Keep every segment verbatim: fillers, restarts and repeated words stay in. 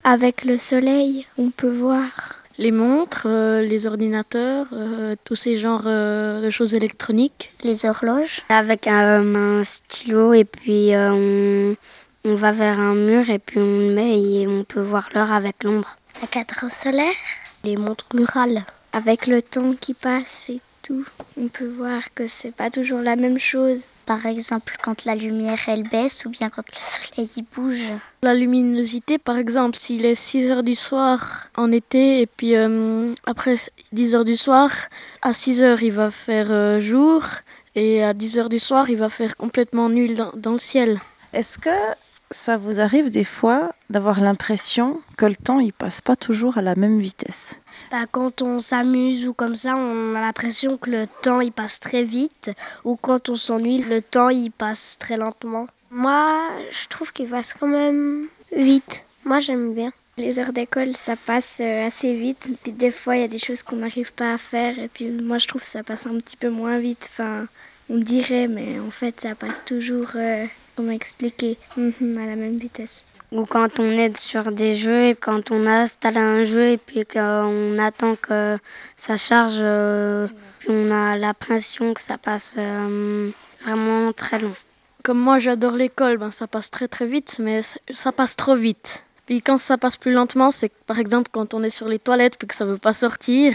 Avec le soleil, on peut voir. Les montres, euh, les ordinateurs, euh, tous ces genres euh, de choses électroniques. Les horloges. Avec un, un stylo et puis euh, on, on va vers un mur et puis on le met et on peut voir l'heure avec l'ombre. La cadre solaire. Les montres murales. Avec le temps qui passe et tout, on peut voir que c'est pas toujours la même chose. Par exemple, quand la lumière elle baisse ou bien quand le soleil il bouge. La luminosité, par exemple, s'il est six heures du soir en été et puis euh, après dix heures du soir, à six heures il va faire euh, jour et à dix heures du soir il va faire complètement nul dans, dans le ciel. Est-ce que ça vous arrive des fois d'avoir l'impression que le temps il passe pas toujours à la même vitesse ? Bah, quand on s'amuse ou comme ça, on a l'impression que le temps il passe très vite. Ou quand on s'ennuie, le temps il passe très lentement. Moi, je trouve qu'il passe quand même vite. Moi, j'aime bien. Les heures d'école, ça passe assez vite. Puis des fois, il y a des choses qu'on n'arrive pas à faire. Et puis moi, je trouve que ça passe un petit peu moins vite. Enfin, on dirait, mais en fait, ça passe toujours, euh, comment expliquer, à la même vitesse. Ou quand on est sur des jeux et quand on installe un jeu et puis qu'on attend que ça charge, euh, puis on a l'impression que ça passe euh, vraiment très long. Comme moi j'adore l'école, ben, ça passe très très vite, mais ça passe trop vite. Puis quand ça passe plus lentement, c'est par exemple quand on est sur les toilettes puis que ça veut pas sortir,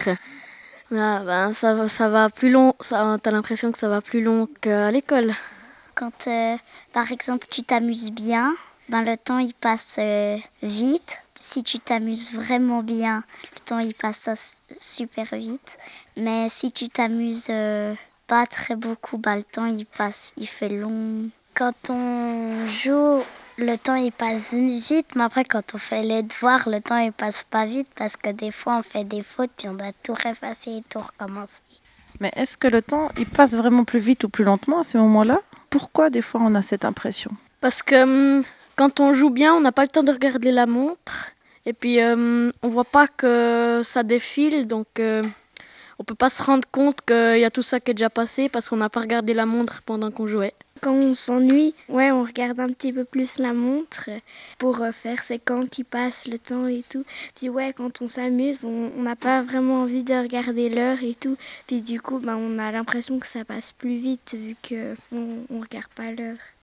là, ben, ça, ça va plus long, ça, t'as l'impression que ça va plus long qu'à l'école. Quand euh, par exemple tu t'amuses bien, ben, le temps il passe euh, vite. Si tu t'amuses vraiment bien, le temps il passe super vite. Mais si tu t'amuses euh, pas très beaucoup, ben, le temps il passe, il fait long. Quand on joue, le temps il passe vite, mais après quand on fait les devoirs, le temps il passe pas vite parce que des fois on fait des fautes puis on doit tout effacer et tout recommencer. Mais est-ce que le temps il passe vraiment plus vite ou plus lentement à ces moments-là ? Pourquoi des fois on a cette impression ? Parce que hum, quand on joue bien, on n'a pas le temps de regarder la montre. Et puis, hum, on voit pas que ça défile. Donc, euh, on peut pas se rendre compte qu'il y a tout ça qui est déjà passé parce qu'on n'a pas regardé la montre pendant qu'on jouait. Quand on s'ennuie, ouais, on regarde un petit peu plus la montre pour faire ses camps qui passent, le temps et tout. Puis ouais, quand on s'amuse, on n'a pas vraiment envie de regarder l'heure et tout. Puis du coup, ben, on a l'impression que ça passe plus vite vu qu'on ne regarde pas l'heure.